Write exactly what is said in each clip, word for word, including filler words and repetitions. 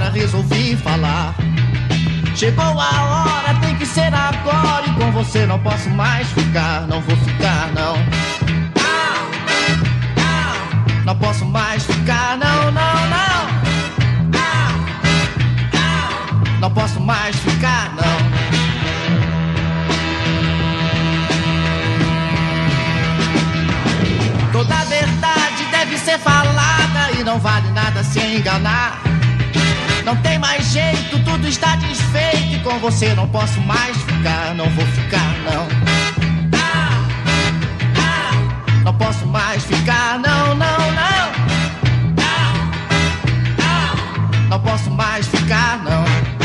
agora resolvi falar. Chegou a hora, tem que ser agora, e com você não posso mais ficar. Não vou ficar, não. Não posso mais ficar, não, não, não. Não posso mais ficar, não. Toda a verdade deve ser falada e não vale nada se enganar. Não tem mais jeito, tudo está desfeito, e com você não posso mais ficar. Não vou ficar, não. Não posso mais ficar, não, não, não. Não posso mais ficar, não.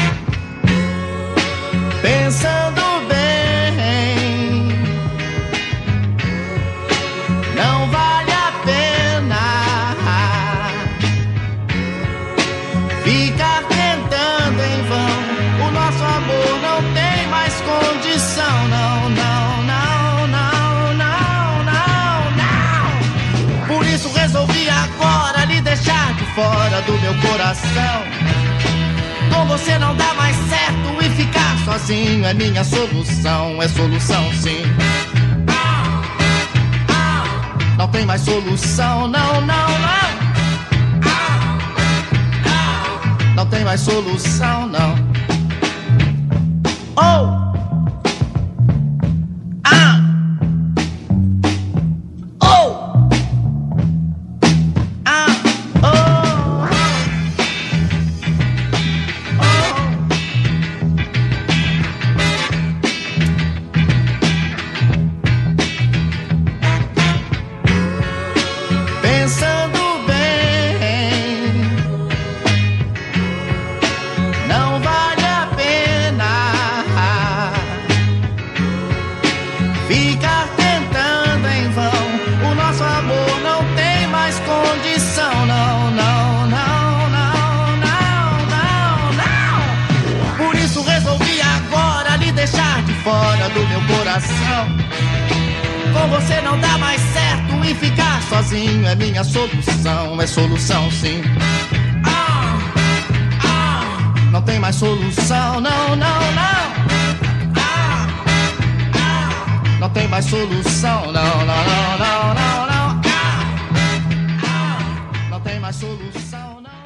Pensando bem, não vale a pena ficar tentando em vão. O nosso amor não tem mais condição, não, não, não, não, não, não, não. Por isso resolvi agora lhe deixar de fora do meu coração. Com você não dá mais certo, e ficar sozinho é minha solução. É solução, sim. Não tem mais solução, não, não, não. Não tem mais solução, não. Oh! Ah! Oh! Ah! Oh! Pensando bem, não vale a pena ficar tentando em vão. O nosso amor não tem mais condição, não, não, não, não, não, não, não. Por isso resolvi agora lhe deixar de fora do meu coração. Com você não dá mais certo, e ficar sozinho é minha solução. É solução, sim. Ah, ah, não tem mais solução, não, não, não. Ah, ah, não tem mais solução, não, não, não, não, não, não. Ah, ah, não tem mais solução.